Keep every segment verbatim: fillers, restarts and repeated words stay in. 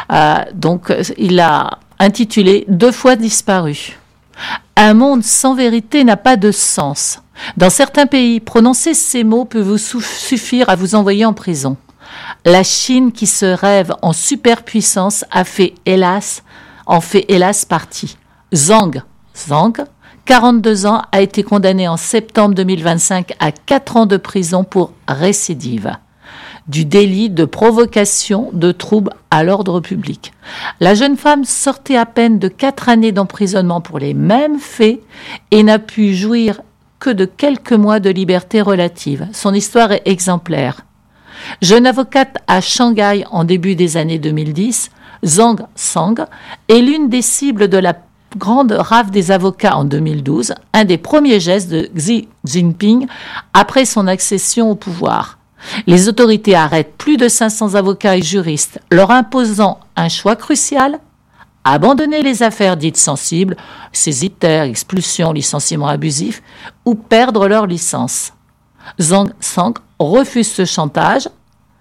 Euh, donc, il a intitulé « Deux fois disparu ». Un monde sans vérité n'a pas de sens. Dans certains pays, prononcer ces mots peut vous suffire à vous envoyer en prison. La Chine, qui se rêve en superpuissance, a fait hélas, en fait hélas partie. Zhang, Zhang, quarante-deux ans, a été condamné en septembre deux mille vingt-cinq à quatre ans de prison pour récidive du délit de provocation de troubles à l'ordre public. La jeune femme sortait à peine de quatre années d'emprisonnement pour les mêmes faits et n'a pu jouir que de quelques mois de liberté relative. Son histoire est exemplaire. Jeune avocate à Shanghai en début des années deux mille dix, Zhang Sang est l'une des cibles de la grande rafle des avocats en deux mille douze, un des premiers gestes de Xi Jinping après son accession au pouvoir. Les autorités arrêtent plus de cinq cents avocats et juristes, leur imposant un choix crucial: abandonner les affaires dites sensibles, saisie de terre, expulsion, licenciement abusif, ou perdre leur licence. Zhang Sang refuse ce chantage.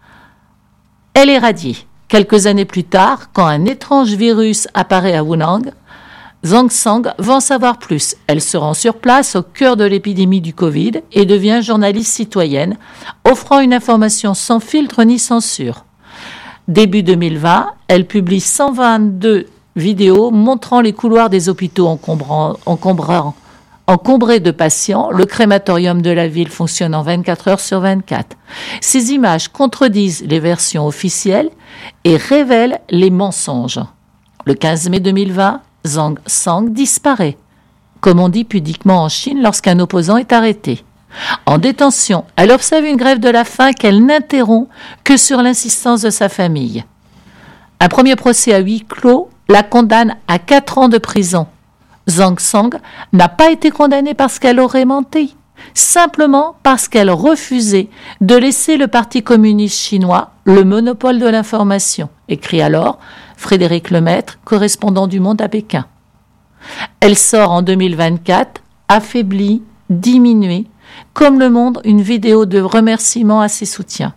Elle est radiée. Quelques années plus tard, quand un étrange virus apparaît à Wuhan, Zhang Sang va en savoir plus. Elle se rend sur place au cœur de l'épidémie du Covid et devient journaliste citoyenne, offrant une information sans filtre ni censure. Début deux mille vingt, elle publie cent vingt-deux vidéos montrant les couloirs des hôpitaux encombrants, encombrants, encombrés de patients. Le crématorium de la ville fonctionne en vingt-quatre heures sur vingt-quatre. Ces images contredisent les versions officielles et révèlent les mensonges. Le quinze mai deux mille vingt, Zhang Sang disparaît, comme on dit pudiquement en Chine lorsqu'un opposant est arrêté. En détention, elle observe une grève de la faim qu'elle n'interrompt que sur l'insistance de sa famille. Un premier procès à huis clos la condamne à quatre ans de prison. Zhang Sang n'a pas été condamnée parce qu'elle aurait menti, simplement parce qu'elle refusait de laisser le Parti communiste chinois le monopole de l'information, écrit alors Frédéric Lemaître, correspondant du Monde à Pékin. Elle sort en deux mille vingt-quatre, affaiblie, diminuée, comme le montre une vidéo de remerciement à ses soutiens.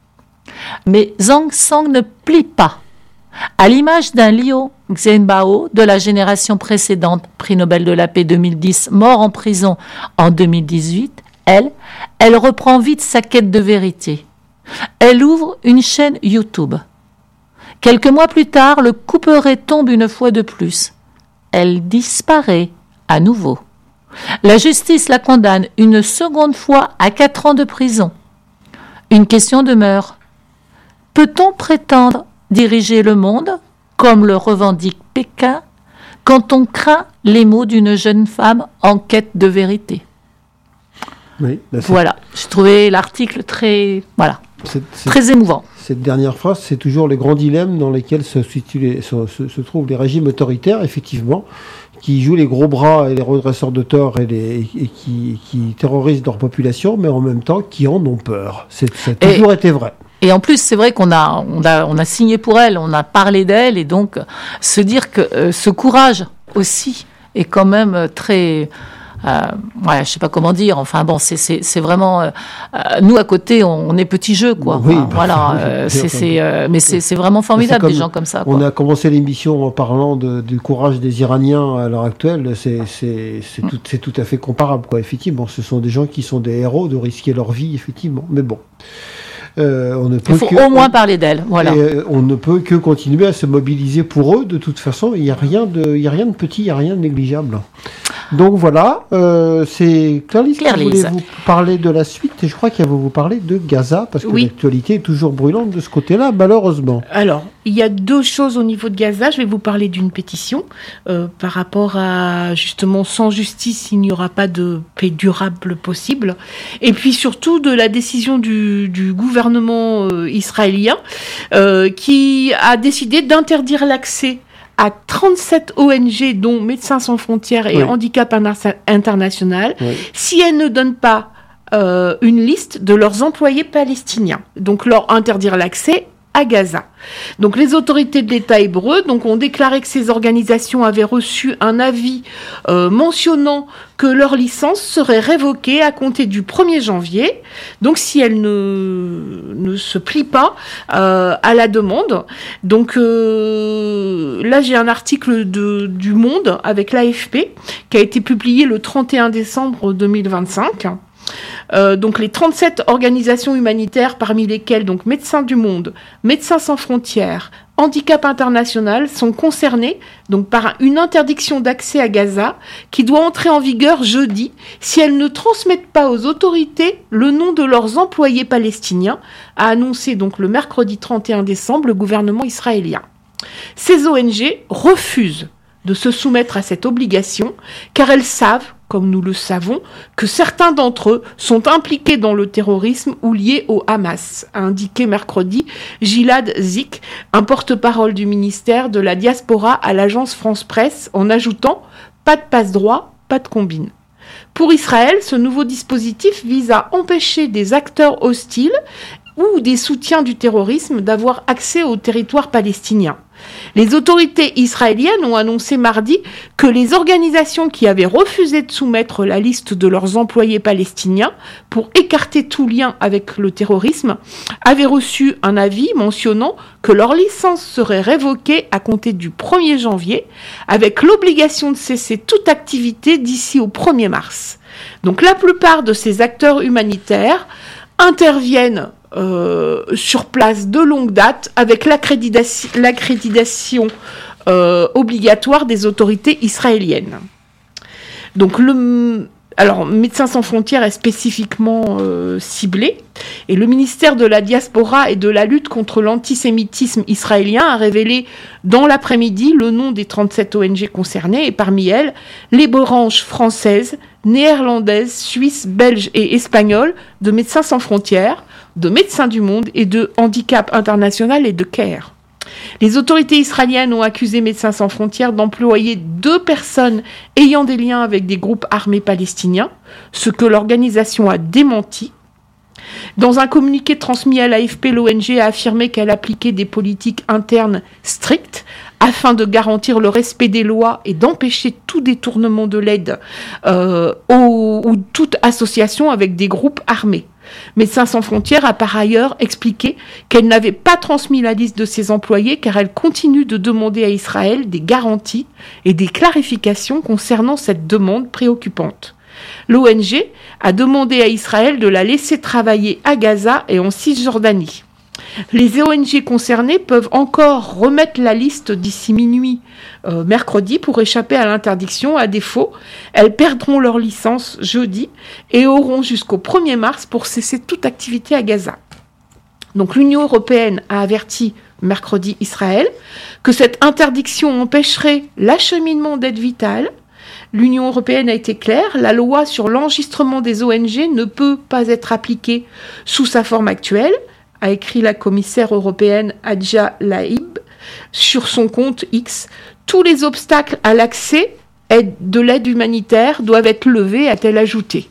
Mais Zhang Sang ne plie pas. À l'image d'un Liu Xiaobao de la génération précédente, prix Nobel de la paix deux mille dix, mort en prison en deux mille dix-huit, elle, elle reprend vite sa quête de vérité. Elle ouvre une chaîne YouTube. Quelques mois plus tard, le couperet tombe une fois de plus. Elle disparaît à nouveau. La justice la condamne une seconde fois à quatre ans de prison. Une question demeure. Peut-on prétendre diriger le monde, comme le revendique Pékin, quand on craint les mots d'une jeune femme en quête de vérité? Oui, là, voilà, j'ai trouvé l'article très, voilà, c'est, c'est, très émouvant. Cette dernière phrase, c'est toujours les grands dilemmes dans lesquels se, les, se, se, se trouvent les régimes autoritaires, effectivement, qui jouent les gros bras et les redresseurs de tort et, les, et qui, qui terrorisent leur population, mais en même temps qui en ont peur. C'est, ça a toujours et, été vrai. Et en plus, c'est vrai qu'on a, on a, on a signé pour elle, on a parlé d'elle, et donc se dire que euh, ce courage aussi est quand même très... Euh, ouais, je sais pas comment dire. Enfin bon, c'est c'est c'est vraiment euh, nous à côté, on, on est petit jeu quoi. Oui, enfin, bah, voilà. Euh, c'est c'est euh, mais c'est c'est vraiment formidable des gens comme ça. Quoi. On a commencé l'émission en parlant de, du courage des Iraniens à l'heure actuelle. C'est c'est c'est tout c'est tout à fait comparable quoi. Effectivement, ce sont des gens qui sont des héros de risquer leur vie effectivement. Mais bon. Euh, on ne peut Il faut que, au moins on, parler d'elle, voilà. Et, euh, on ne peut que continuer à se mobiliser pour eux. De toute façon, il n'y a rien de, il y a rien de petit, il n'y a rien de négligeable. Donc voilà, euh, c'est Claire-Lise qui voulait vous parler de la suite, et je crois qu'elle va vous parler de Gaza, parce que oui. L'actualité est toujours brûlante de ce côté-là, malheureusement. Alors, il y a deux choses au niveau de Gaza. Je vais vous parler d'une pétition euh, par rapport à, justement, sans justice, il n'y aura pas de paix durable possible. Et puis surtout de la décision du, du gouvernement euh, israélien euh, qui a décidé d'interdire l'accès à trente-sept O N G, dont Médecins sans frontières et oui. Handicap International, oui. si elles ne donnent pas euh, une liste de leurs employés palestiniens. Donc leur interdire l'accès à Gaza. Donc les autorités de l'État hébreu donc, ont déclaré que ces organisations avaient reçu un avis euh, mentionnant que leur licence serait révoquée à compter du premier janvier, donc si elles ne, ne se plient pas euh, à la demande. Donc euh, là j'ai un article de, du Monde avec l'A F P qui a été publié le trente et un décembre deux mille vingt-cinq. Euh, donc les trente-sept organisations humanitaires, parmi lesquelles donc Médecins du Monde, Médecins sans frontières, Handicap International, sont concernées donc par une interdiction d'accès à Gaza qui doit entrer en vigueur jeudi si elles ne transmettent pas aux autorités le nom de leurs employés palestiniens, a annoncé donc le mercredi trente et un décembre le gouvernement israélien. Ces O N G refusent de se soumettre à cette obligation car elles savent, comme nous le savons, que certains d'entre eux sont impliqués dans le terrorisme ou liés au Hamas, a indiqué mercredi Gilad Zik, un porte-parole du ministère de la Diaspora à l'agence France Presse, en ajoutant « pas de passe-droit, pas de combine ». Pour Israël, ce nouveau dispositif vise à empêcher des acteurs hostiles ou des soutiens du terrorisme d'avoir accès au territoire palestinien. Les autorités israéliennes ont annoncé mardi que les organisations qui avaient refusé de soumettre la liste de leurs employés palestiniens pour écarter tout lien avec le terrorisme avaient reçu un avis mentionnant que leur licence serait révoquée à compter du premier janvier avec l'obligation de cesser toute activité d'ici au premier mars. Donc la plupart de ces acteurs humanitaires interviennent Euh, sur place de longue date avec l'accréditation, l'accréditation euh, obligatoire des autorités israéliennes. Donc le, alors Médecins sans frontières est spécifiquement euh, ciblé et le ministère de la Diaspora et de la lutte contre l'antisémitisme israélien a révélé dans l'après-midi le nom des trente-sept O N G concernées et parmi elles les branches françaises, néerlandaises, suisses, belges et espagnoles de Médecins sans frontières, de Médecins du Monde et de Handicap International et de CARE. Les autorités israéliennes ont accusé Médecins sans frontières d'employer deux personnes ayant des liens avec des groupes armés palestiniens, ce que l'organisation a démenti. Dans un communiqué transmis à l'A F P, l'O N G a affirmé qu'elle appliquait des politiques internes strictes afin de garantir le respect des lois et d'empêcher tout détournement de l'aide euh, ou, ou toute association avec des groupes armés. Médecins sans frontières a par ailleurs expliqué qu'elle n'avait pas transmis la liste de ses employés car elle continue de demander à Israël des garanties et des clarifications concernant cette demande préoccupante. L'O N G a demandé à Israël de la laisser travailler à Gaza et en Cisjordanie. Les O N G concernées peuvent encore remettre la liste d'ici minuit euh, mercredi pour échapper à l'interdiction. À défaut, elles perdront leur licence jeudi et auront jusqu'au premier mars pour cesser toute activité à Gaza. Donc l'Union européenne a averti mercredi Israël que cette interdiction empêcherait l'acheminement d'aide vitale. L'Union européenne a été claire, la loi sur l'enregistrement des O N G ne peut pas être appliquée sous sa forme actuelle, a écrit la commissaire européenne Hadja Laïb sur son compte X. Tous les obstacles à l'accès de l'aide humanitaire doivent être levés, a-t-elle ajouté.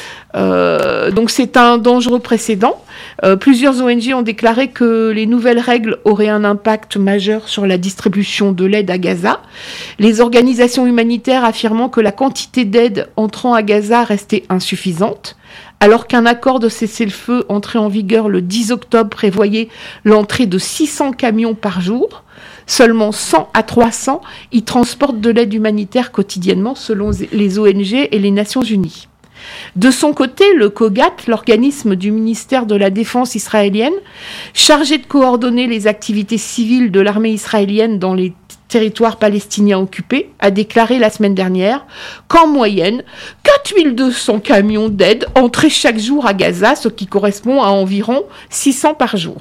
Euh, donc c'est un dangereux précédent. Euh, plusieurs O N G ont déclaré que les nouvelles règles auraient un impact majeur sur la distribution de l'aide à Gaza. Les organisations humanitaires affirmant que la quantité d'aide entrant à Gaza restait insuffisante, alors qu'un accord de cessez-le-feu entré en vigueur le dix octobre prévoyait l'entrée de six cents camions par jour. Seulement cent à trois cents y transportent de l'aide humanitaire quotidiennement selon les O N G et les Nations Unies. De son côté, le COGAT, l'organisme du ministère de la Défense israélienne, chargé de coordonner les activités civiles de l'armée israélienne dans les territoires palestiniens occupés, a déclaré la semaine dernière qu'en moyenne, quatre mille deux cents camions d'aide entraient chaque jour à Gaza, ce qui correspond à environ six cents par jour.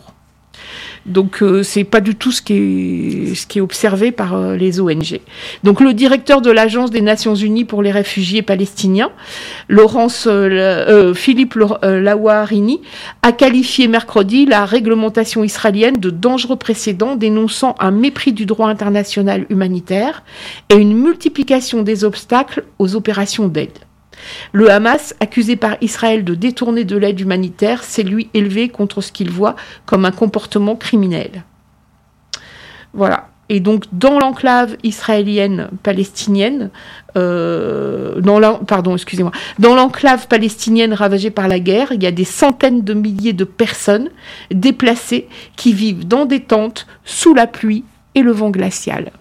Donc euh, c'est pas du tout ce qui est, ce qui est observé par euh, les O N G. Donc le directeur de l'Agence des Nations Unies pour les réfugiés palestiniens, Laurence euh, euh, Philippe euh, Lawarini, a qualifié mercredi la réglementation israélienne de dangereux précédent, dénonçant un mépris du droit international humanitaire et une multiplication des obstacles aux opérations d'aide. Le Hamas, accusé par Israël de détourner de l'aide humanitaire, s'est lui élevé contre ce qu'il voit comme un comportement criminel. Voilà. Et donc, dans l'enclave israélienne-palestinienne, euh, dans la, pardon, excusez-moi, dans l'enclave palestinienne ravagée par la guerre, il y a des centaines de milliers de personnes déplacées qui vivent dans des tentes, sous la pluie et le vent glacial.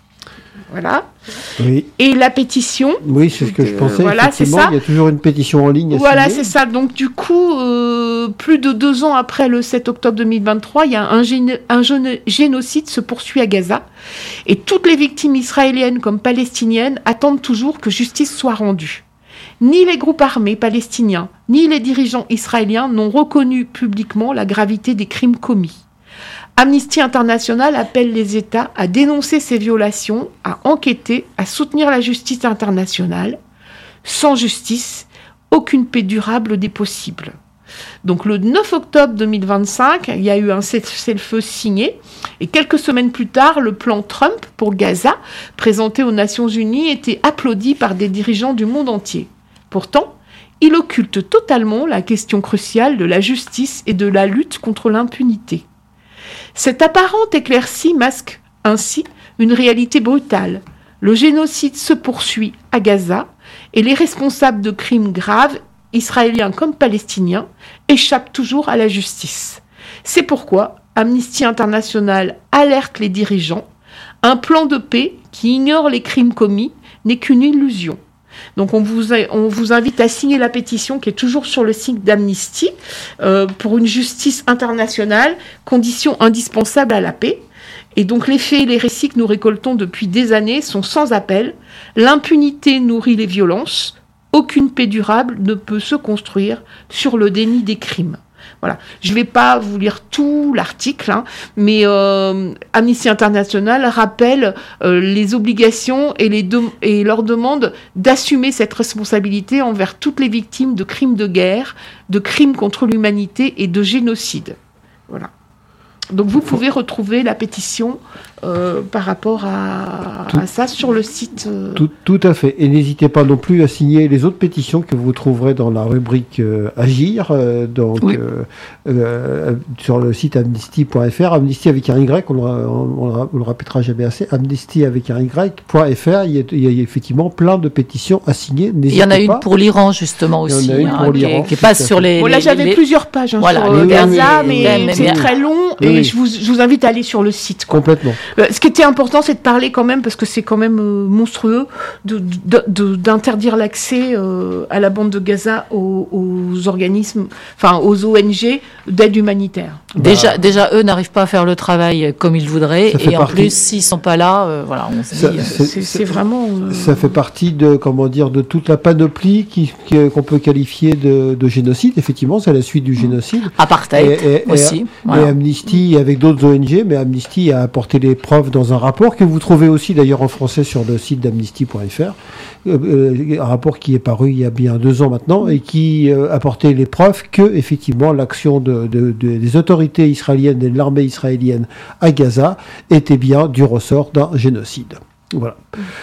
Voilà. Oui. Et la pétition. Oui, c'est ce que je pensais. Euh, voilà, c'est ça. Il y a toujours une pétition en ligne. À voilà, signer. c'est ça. Donc, du coup, euh, plus de deux ans après le sept octobre deux mille vingt-trois, il y a un, géno- un géno- génocide se poursuit à Gaza. Et toutes les victimes israéliennes comme palestiniennes attendent toujours que justice soit rendue. Ni les groupes armés palestiniens, ni les dirigeants israéliens n'ont reconnu publiquement la gravité des crimes commis. Amnesty International appelle les États à dénoncer ces violations, à enquêter, à soutenir la justice internationale. Sans justice, aucune paix durable n'est possible. Donc le neuf octobre deux mille vingt-cinq, il y a eu un cessez-le-feu signé, et quelques semaines plus tard, le plan Trump pour Gaza, présenté aux Nations Unies, était applaudi par des dirigeants du monde entier. Pourtant, il occulte totalement la question cruciale de la justice et de la lutte contre l'impunité. Cette apparente éclaircie masque ainsi une réalité brutale. Le génocide se poursuit à Gaza et les responsables de crimes graves, israéliens comme palestiniens, échappent toujours à la justice. C'est pourquoi Amnesty International alerte les dirigeants. Un plan de paix qui ignore les crimes commis n'est qu'une illusion. Donc on vous, a, on vous invite à signer la pétition qui est toujours sur le site d'Amnesty euh, pour une justice internationale, condition indispensable à la paix. Et donc les faits et les récits que nous récoltons depuis des années sont sans appel. L'impunité nourrit les violences. Aucune paix durable ne peut se construire sur le déni des crimes. Voilà. Je ne vais pas vous lire tout l'article, hein, mais euh, Amnesty International rappelle euh, les obligations et, les de- et leur demande d'assumer cette responsabilité envers toutes les victimes de crimes de guerre, de crimes contre l'humanité et de génocide. Voilà. Donc vous pouvez retrouver la pétition euh, par rapport à, à ça sur le site. Euh... Tout, tout à fait. Et n'hésitez pas non plus à signer les autres pétitions que vous trouverez dans la rubrique euh, Agir, euh, donc oui. euh, euh, sur le site amnesty point f r, Amnesty avec un Y, on ne on, on le répétera jamais assez, Amnesty avec un Y.fr, il y, a, il y a effectivement plein de pétitions à signer. N'hésitez il y en a pas. une pour l'Iran justement aussi, il y en a une hein, pour qui, l'Iran, qui passe sur les... Bon, là les, j'avais les... plusieurs pages hein, voilà, sur les Gaza, mais, mais, mais c'est mais, très long oui, et oui. je vous, je vous invite à aller sur le site. Quoi. Complètement. Euh, ce qui était important, c'est de parler quand même, parce que c'est quand même euh, monstrueux, de, de, de, d'interdire l'accès euh, à la bande de Gaza aux, aux organismes, enfin aux O N G d'aide humanitaire. Déjà, bah, déjà eux n'arrivent pas à faire le travail comme ils voudraient, et en partie... plus, s'ils sont pas là, euh, voilà, on se ça, dit... C'est, c'est, c'est vraiment... Euh... Ça fait partie de, comment dire, de toute la panoplie qui, qui, qu'on peut qualifier de, de génocide. Effectivement, c'est la suite du génocide. Apartheid et, et, aussi. Et, voilà. et Amnesty, avec d'autres O N G, mais Amnesty a apporté les preuves dans un rapport que vous trouvez aussi d'ailleurs en français sur le site d'amnesty point f r. Euh, un rapport qui est paru il y a bien deux ans maintenant et qui euh, apportait les preuves que effectivement l'action de, de, de, des autorités israéliennes et de l'armée israélienne à Gaza était bien du ressort d'un génocide. Voilà.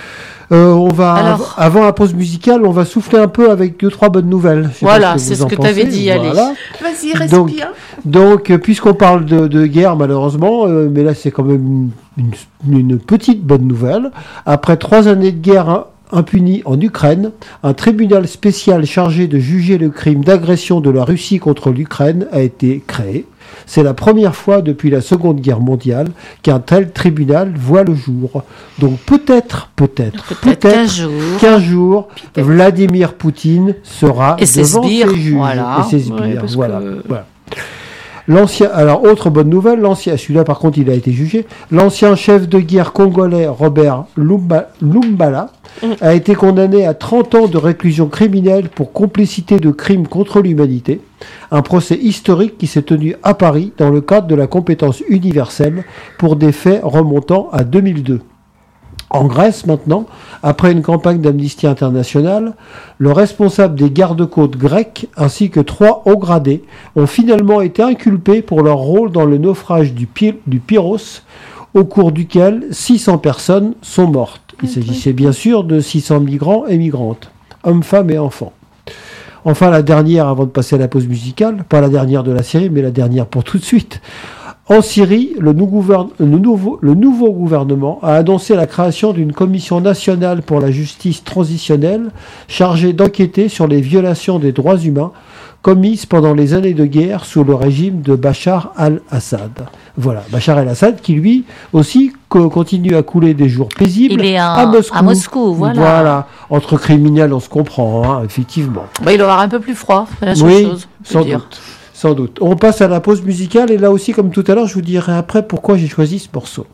Euh, on va Alors, avant la pause musicale, on va souffler un peu avec deux trois bonnes nouvelles. Voilà, c'est ce que tu avais dit. Voilà. Allez, vas-y, respire. Donc, donc puisqu'on parle de, de guerre malheureusement, euh, mais là c'est quand même une, une, une petite bonne nouvelle. Après trois années de guerre hein, impunie en Ukraine, un tribunal spécial chargé de juger le crime d'agression de la Russie contre l'Ukraine a été créé. C'est la première fois depuis la Seconde Guerre mondiale qu'un tel tribunal voit le jour. Donc peut-être, peut-être, peut-être, peut-être qu'un jour, qu'un jour peut-être. Vladimir Poutine sera et devant ses, sbires, juges voilà. et ses sbires. Ouais, voilà. que... voilà. L'ancien, alors autre bonne nouvelle, l'ancien, celui-là par contre il a été jugé, l'ancien chef de guerre congolais Robert Lumba, Lumbala mm. a été condamné à trente ans de réclusion criminelle pour complicité de crimes contre l'humanité, un procès historique qui s'est tenu à Paris dans le cadre de la compétence universelle pour des faits remontant à deux mille deux. En Grèce, maintenant, après une campagne d'Amnesty International, le responsable des gardes-côtes grecs ainsi que trois hauts gradés ont finalement été inculpés pour leur rôle dans le naufrage du, Py- du Pyros, au cours duquel six cents personnes sont mortes. Il s'agissait bien sûr de six cents migrants et migrantes. hommes, femmes et enfants. Enfin, la dernière, avant de passer à la pause musicale, pas la dernière de la série, mais la dernière pour tout de suite. En Syrie, le, nou- gouverne- le, nouveau, le nouveau gouvernement a annoncé la création d'une commission nationale pour la justice transitionnelle chargée d'enquêter sur les violations des droits humains commises pendant les années de guerre sous le régime de Bachar al-Assad. Voilà, Bachar al-Assad qui lui aussi co- continue à couler des jours paisibles Il est un- à Moscou. à Moscou, voilà. Voilà, entre criminels on se comprend, hein, effectivement. Bah, il aura un peu plus froid, c'est la seule Oui, chose. je sans veux dire. doute. Sans doute. On passe à la pause musicale et là aussi, comme tout à l'heure, je vous dirai après pourquoi j'ai choisi ce morceau.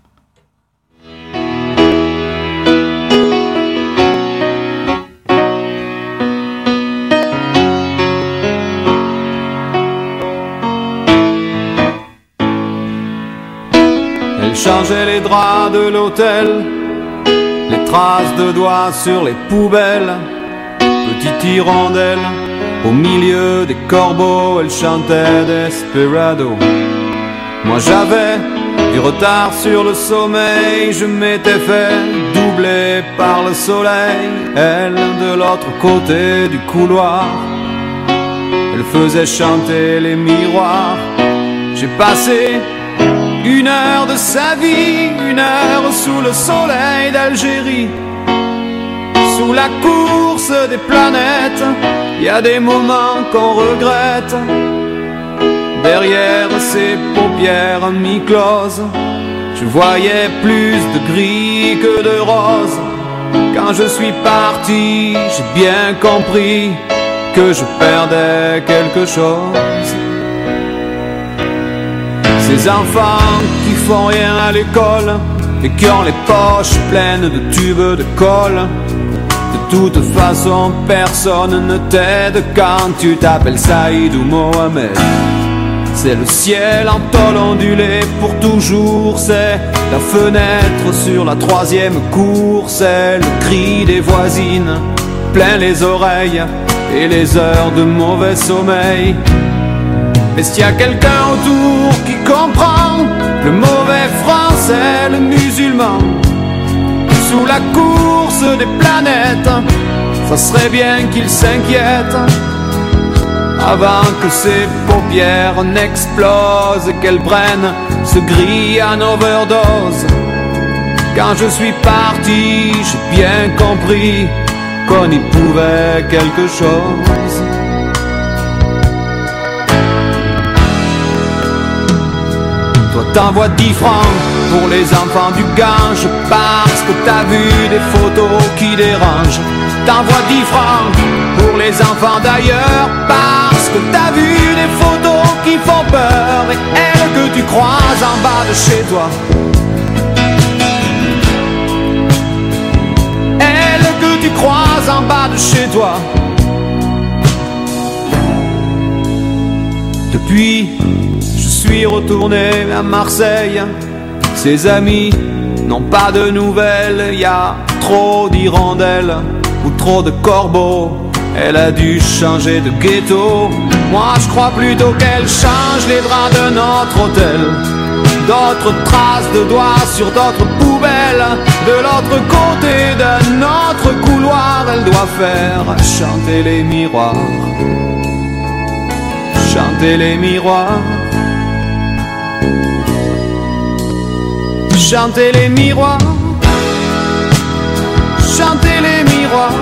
Elle changeait les draps de l'hôtel, les traces de doigts sur les poubelles, petite hirondelle. Au milieu des corbeaux, elle chantait Desperado. Moi j'avais du retard sur le sommeil, je m'étais fait doubler par le soleil. Elle de l'autre côté du couloir, elle faisait chanter les miroirs. J'ai passé une heure de sa vie, une heure sous le soleil d'Algérie. Sous la course des planètes, il y a des moments qu'on regrette. Derrière ses paupières mi-closes, je voyais plus de gris que de rose. Quand je suis parti, j'ai bien compris que je perdais quelque chose. Ces enfants qui font rien à l'école et qui ont les poches pleines de tubes de colle. De toute façon, personne ne t'aide quand tu t'appelles Saïd ou Mohamed. C'est le ciel en tôle ondulée pour toujours, c'est la fenêtre sur la troisième cour, c'est le cri des voisines, plein les oreilles et les heures de mauvais sommeil. Mais s'il y a quelqu'un autour qui comprend le mauvais français, le musulman, sous la course des planètes, ça serait bien qu'il s'inquiète avant que ses paupières n'explosent et qu'elles prennent ce gris en overdose. Quand je suis parti, j'ai bien compris qu'on y pouvait quelque chose. Toi t'envoies dix francs pour les enfants du Gange parce que t'as vu des photos qui dérangent. T'envoies dix francs pour les enfants d'ailleurs parce que t'as vu des photos qui font peur et elles que tu croises en bas de chez toi. Elles que tu croises en bas de chez toi. Depuis, je suis retourné à Marseille. Ses amis n'ont pas de nouvelles. Y a trop d'hirondelles ou trop de corbeaux. Elle a dû changer de ghetto. Moi je crois plutôt qu'elle change les draps de notre hôtel. D'autres traces de doigts sur d'autres poubelles. De l'autre côté de notre couloir, elle doit faire chanter les miroirs. Chanter les miroirs. Chanter les miroirs. Chanter les miroirs.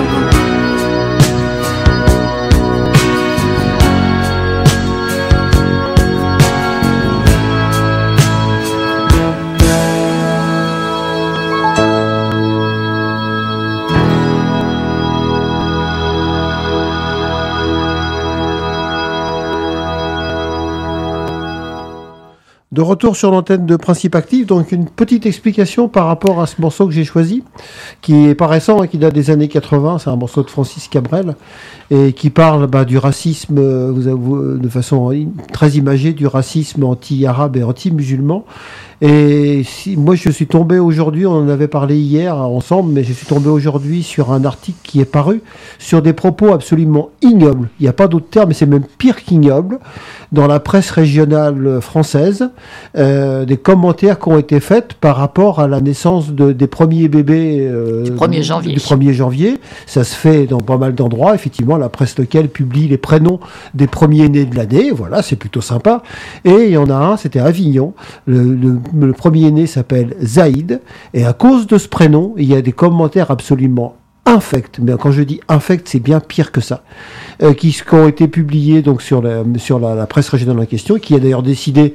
De retour sur l'antenne de Principe Actif, donc une petite explication par rapport à ce morceau que j'ai choisi, qui est pas récent et qui date des années quatre-vingts, c'est un morceau de Francis Cabrel, et qui parle bah, du racisme, euh, vous avez, de façon très imagée, du racisme anti-arabe et anti-musulman. Et si, moi, je suis tombé aujourd'hui, on en avait parlé hier ensemble, mais je suis tombé aujourd'hui sur un article qui est paru sur des propos absolument ignobles. Il n'y a pas d'autre terme, mais c'est même pire qu'ignoble. Dans la presse régionale française, euh, des commentaires qui ont été faits par rapport à la naissance de, des premiers bébés euh, du premier janvier. Du premier janvier. Ça se fait dans pas mal d'endroits. Effectivement, la presse locale publie les prénoms des premiers nés de l'année. Voilà, c'est plutôt sympa. Et il y en a un, c'était à Avignon. Le, le, le premier né s'appelle Zaïd. Et à cause de ce prénom, il y a des commentaires absolument infects, mais quand je dis infect, c'est bien pire que ça, euh, qui, qui ont été publiés donc sur la, sur la, la presse régionale en question, qui a d'ailleurs décidé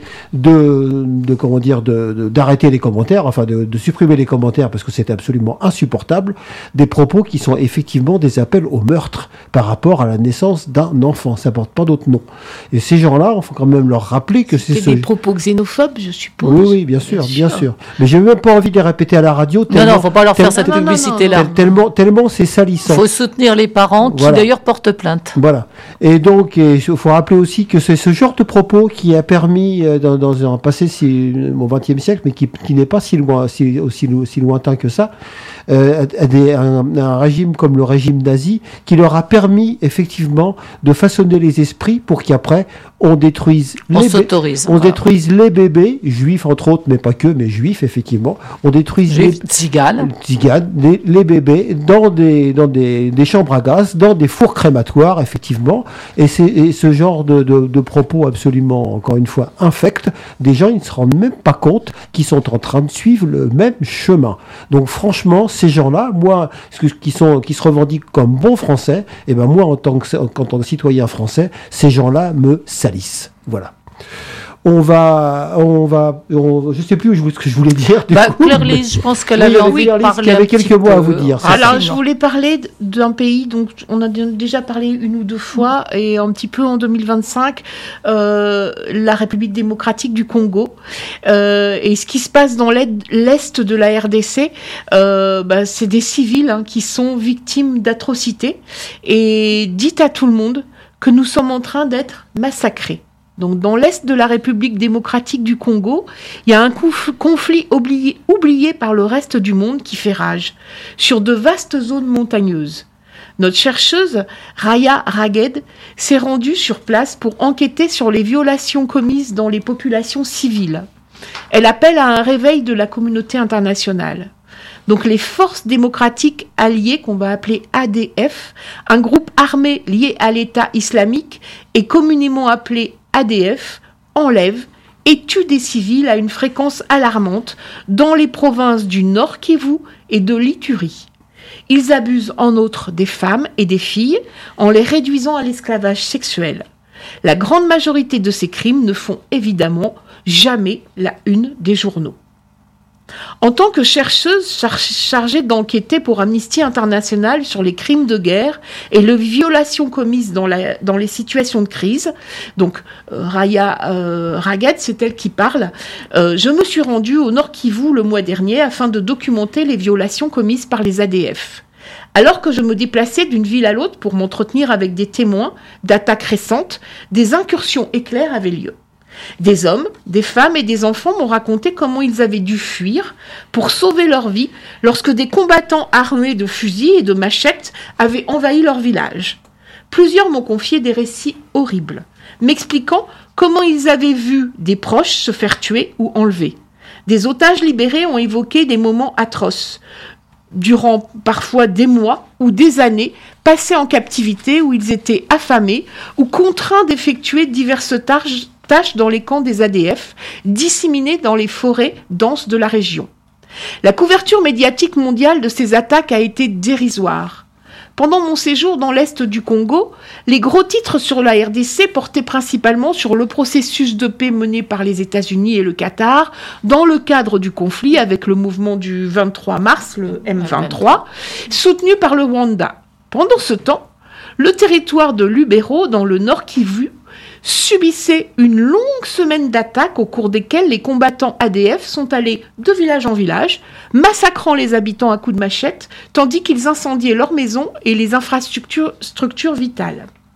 de, de comment dire, de, de, d'arrêter les commentaires, enfin de, de supprimer les commentaires parce que c'était absolument insupportable, des propos qui sont effectivement des appels au meurtre par rapport à la naissance d'un enfant. Ça porte pas d'autre nom. Et ces gens-là, il faut quand même leur rappeler que c'est, c'est ce... des propos xénophobes, je suppose. Oui, oui, bien sûr, bien, bien sûr. sûr. Mais j'ai même pas envie de les répéter à la radio. Tellement, non, non, faut pas leur faire cette non, publicité-là. Non, non, non. Tellement, tellement c'est salissant. Il faut soutenir les parents qui voilà. d'ailleurs portent plainte. Voilà. Et donc, il faut rappeler aussi que c'est ce genre de propos qui a permis, euh, dans, dans un passé si, au vingtième siècle, mais qui, qui n'est pas si, loin, si, aussi, si lointain que ça, euh, à des, un, un régime comme le régime nazi, qui leur a permis effectivement de façonner les esprits pour qu'après on détruise on les s'autorise. on ah. détruise les bébés juifs entre autres, mais pas que, mais juifs effectivement. On détruise Juif, les tziganes, tziganes, les, les bébés dans des dans des, des chambres à gaz, dans des fours crématoires effectivement. Et c'est et ce genre de, de, de propos absolument, encore une fois, infects. Des gens ils ne se rendent même pas compte qu'ils sont en train de suivre le même chemin. Donc franchement, ces gens-là, moi, qui sont qui se revendiquent comme bons Français, et ben moi en tant que en tant que citoyen français, ces gens-là me salissent. Voilà. On va, on va, on, je sais plus où je, ce que je voulais dire. Bah, Claire-Lise, je pense qu'elle avait oui, envie de parler. Il y avait quelques mots à vous dire. Alors, je voulais parler d'un pays dont on a déjà parlé une ou deux fois, et un petit peu en deux mille vingt-cinq, euh, la République démocratique du Congo. Euh, et ce qui se passe dans l'est de la R D C, euh, bah, c'est des civils hein, qui sont victimes d'atrocités. Et dites à tout le monde que nous sommes en train d'être massacrés. Donc, dans l'est de la République démocratique du Congo, il y a un conf- conflit oublié, oublié par le reste du monde qui fait rage, sur de vastes zones montagneuses. Notre chercheuse, Raya Ragued, s'est rendue sur place pour enquêter sur les violations commises dans les populations civiles. Elle appelle à un réveil de la communauté internationale. Donc les forces démocratiques alliées, qu'on va appeler A D F, un groupe armé lié à l'État islamique et communément appelé A D F, enlèvent et tuent des civils à une fréquence alarmante dans les provinces du Nord Kivu et de l'Ituri. Ils abusent en outre des femmes et des filles en les réduisant à l'esclavage sexuel. La grande majorité de ces crimes ne font évidemment jamais la une des journaux. En tant que chercheuse char- chargée d'enquêter pour Amnesty International sur les crimes de guerre et les violations commises dans, la, dans les situations de crise, donc euh, Raya euh, Ragued, c'est elle qui parle, euh, je me suis rendue au Nord Kivu le mois dernier afin de documenter les violations commises par les A D F. Alors que je me déplaçais d'une ville à l'autre pour m'entretenir avec des témoins d'attaques récentes, des incursions éclairs avaient lieu. Des hommes, des femmes et des enfants m'ont raconté comment ils avaient dû fuir pour sauver leur vie lorsque des combattants armés de fusils et de machettes avaient envahi leur village. Plusieurs m'ont confié des récits horribles, m'expliquant comment ils avaient vu des proches se faire tuer ou enlever. Des otages libérés ont évoqué des moments atroces, durant parfois des mois ou des années, passés en captivité où ils étaient affamés ou contraints d'effectuer diverses tâches tâches dans les camps des A D F, disséminés dans les forêts denses de la région. La couverture médiatique mondiale de ces attaques a été dérisoire. Pendant mon séjour dans l'est du Congo, les gros titres sur la R D C portaient principalement sur le processus de paix mené par les États-Unis et le Qatar dans le cadre du conflit avec le mouvement du vingt-trois mars, le M vingt-trois, soutenu par le Rwanda. Pendant ce temps, le territoire de Lubero, dans le Nord Kivu, subissait une longue semaine d'attaques au cours desquelles les combattants A D F sont allés de village en village, massacrant les habitants à coups de machette, tandis qu'ils incendiaient leurs maisons et les infrastructures structures vitales.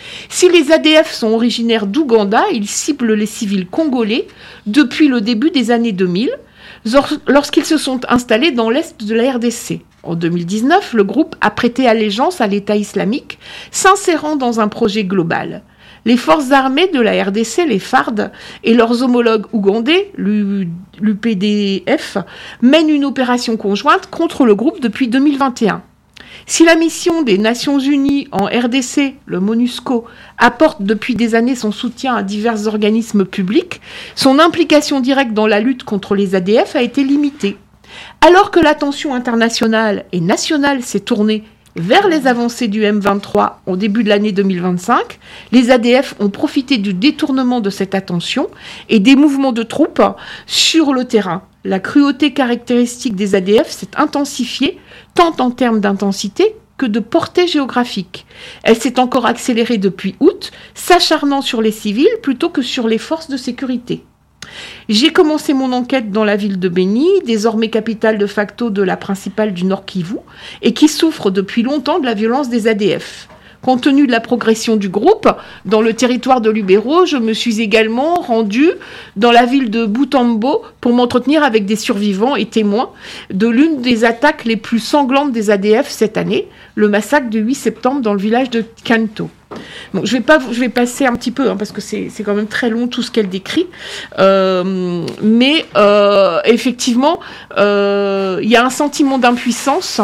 Si les A D F sont originaires d'Ouganda, ils ciblent les civils congolais depuis le début des années deux mille, lorsqu'ils se sont installés dans l'est de la R D C. En deux mille dix-neuf, le groupe a prêté allégeance à l'État islamique, s'insérant dans un projet global. Les forces armées de la R D C, les F A R D, et leurs homologues ougandais, l'U P D F, mènent une opération conjointe contre le groupe depuis deux mille vingt et un. Si la mission des Nations Unies en R D C, le MONUSCO, apporte depuis des années son soutien à divers organismes publics, son implication directe dans la lutte contre les A D F a été limitée. Alors que l'attention internationale et nationale s'est tournée vers les avancées du M vingt-trois au début de l'année deux mille vingt-cinq, les A D F ont profité du détournement de cette attention et des mouvements de troupes sur le terrain. La cruauté caractéristique des A D F s'est intensifiée, tant en termes d'intensité que de portée géographique. Elle s'est encore accélérée depuis août, s'acharnant sur les civils plutôt que sur les forces de sécurité. J'ai commencé mon enquête dans la ville de Béni, désormais capitale de facto de la principale du Nord Kivu, et qui souffre depuis longtemps de la violence des A D F. Compte tenu de la progression du groupe dans le territoire de Lubero, je me suis également rendue dans la ville de Butembo pour m'entretenir avec des survivants et témoins de l'une des attaques les plus sanglantes des A D F cette année, le massacre du huit septembre dans le village de Kanto. Bon, je vais pas, je vais passer un petit peu hein, parce que c'est, c'est quand même très long tout ce qu'elle décrit, euh, mais euh, effectivement, il euh, y a un sentiment d'impuissance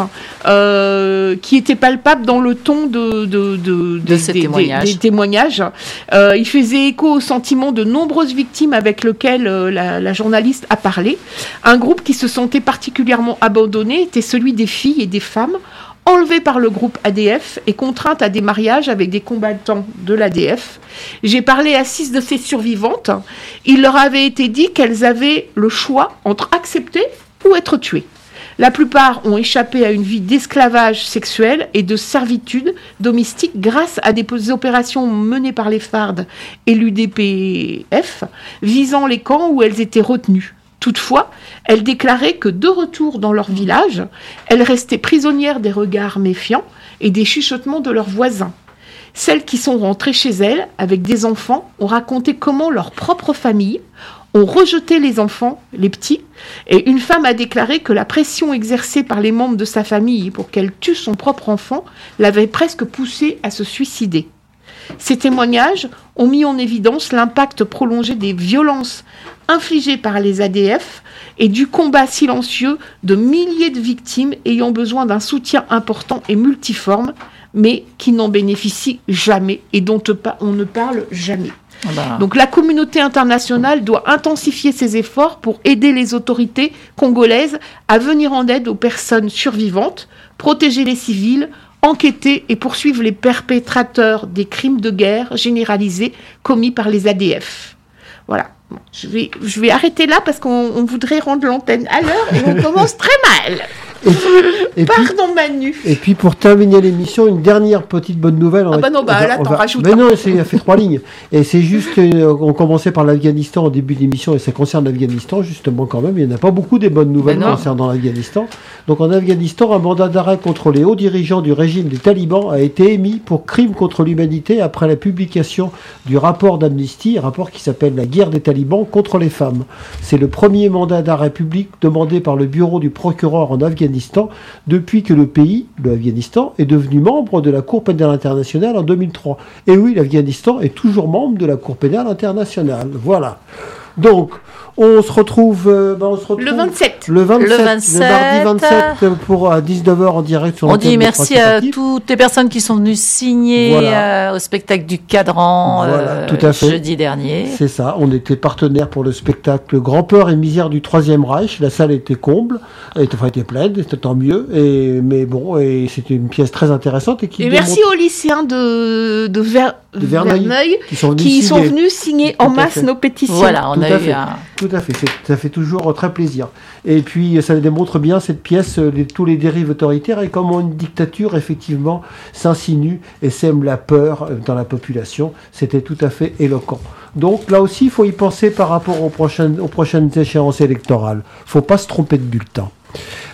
euh, qui était palpable dans le ton de de de, de, de ces des, témoignages. Des, des témoignages. Euh, il faisait écho au sentiment de nombreuses victimes avec lesquelles euh, la, la journaliste a parlé. Un groupe qui se sentait particulièrement abandonné était celui des filles et des femmes enlevées par le groupe A D F et contraintes à des mariages avec des combattants de l'A D F. J'ai parlé à six de ces survivantes. Il leur avait été dit qu'elles avaient le choix entre accepter ou être tuées. La plupart ont échappé à une vie d'esclavage sexuel et de servitude domestique grâce à des opérations menées par les F A R D et l'U D P F visant les camps où elles étaient retenues. Toutefois, elles déclaraient que de retour dans leur village, elles restaient prisonnières des regards méfiants et des chuchotements de leurs voisins. Celles qui sont rentrées chez elles avec des enfants ont raconté comment leur propre famille ont rejeté les enfants, les petits, et une femme a déclaré que la pression exercée par les membres de sa famille pour qu'elle tue son propre enfant l'avait presque poussée à se suicider. Ces témoignages ont mis en évidence l'impact prolongé des violences infligées par les A D F et du combat silencieux de milliers de victimes ayant besoin d'un soutien important et multiforme, mais qui n'en bénéficient jamais et dont on ne parle jamais. Voilà. Donc la communauté internationale doit intensifier ses efforts pour aider les autorités congolaises à venir en aide aux personnes survivantes, protéger les civils, enquêter et poursuivre les perpétrateurs des crimes de guerre généralisés commis par les A D F. Voilà. Bon, je vais, je vais arrêter là parce qu'on on voudrait rendre l'antenne à l'heure et on commence très mal. Et, et Pardon puis, Manu. Et puis pour terminer l'émission, une dernière petite bonne nouvelle. Ah bah non, bah là, t'en rajoutes. Mais non, c'est, il a fait trois lignes. Et c'est juste, euh, on commençait par l'Afghanistan au début de l'émission et ça concerne l'Afghanistan justement quand même. Il n'y en a pas beaucoup des bonnes nouvelles concernant l'Afghanistan. Donc en Afghanistan, un mandat d'arrêt contre les hauts dirigeants du régime des talibans a été émis pour crime contre l'humanité après la publication du rapport d'Amnesty, un rapport qui s'appelle La guerre des talibans contre les femmes. C'est le premier mandat d'arrêt public demandé par le bureau du procureur en Afghanistan depuis que le pays, l'Afghanistan, est devenu membre de la Cour pénale internationale en deux mille trois. Et oui, l'Afghanistan est toujours membre de la Cour pénale internationale. Voilà. Donc, on se retrouve, euh, ben on se retrouve le vingt-sept. Le vingt-sept, le vingt-sept. Le mardi vingt-sept pour à dix-neuf heures en direct sur On dit merci à toutes les personnes qui sont venues signer voilà. euh, au spectacle du Cadran voilà, euh, tout à fait. Jeudi dernier. C'est ça, on était partenaire pour le spectacle Grand Peur et Misère du Troisième Reich. La salle était comble, elle était, enfin, était pleine, c'était tant mieux. Et, mais bon, et c'était une pièce très intéressante. Et, qui et merci aux lycéens de, de, Ver, de Verneuil, Verneuil qui sont venus qui signer, sont venus signer en masse nos pétitions. Voilà, on tout a à eu fait. un... Tout à fait, c'est, ça fait toujours très plaisir. Et puis, ça démontre bien cette pièce, les, tous les dérives autoritaires et comment une dictature, effectivement, s'insinue et sème la peur dans la population. C'était tout à fait éloquent. Donc, là aussi, il faut y penser par rapport aux prochaines, aux prochaines échéances électorales. Il ne faut pas se tromper de bulletin.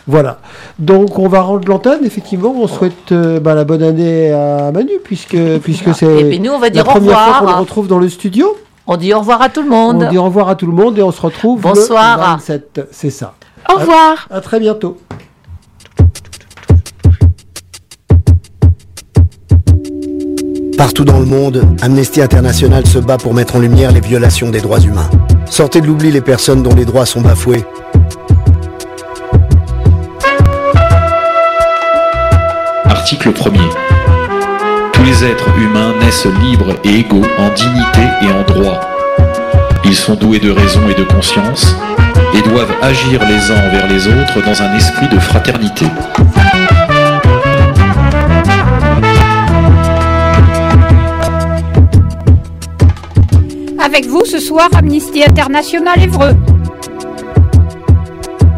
Voilà. Donc on va rendre l'antenne. Effectivement, on souhaite euh, bah, la bonne année à Manu puisque puisque c'est et puis nous, on va dire la première au revoir. fois qu'on le retrouve dans le studio. On dit au revoir à tout le monde. On dit au revoir à tout le monde et on se retrouve Bonsoir. le vingt-sept. C'est ça. Au revoir. À, à très bientôt. Partout dans le monde, Amnesty International se bat pour mettre en lumière les violations des droits humains. Sortez de l'oubli les personnes dont les droits sont bafoués. Article premier. Tous les êtres humains naissent libres et égaux en dignité et en droit. Ils sont doués de raison et de conscience et doivent agir les uns envers les autres dans un esprit de fraternité. Avec vous ce soir, Amnesty International Évreux.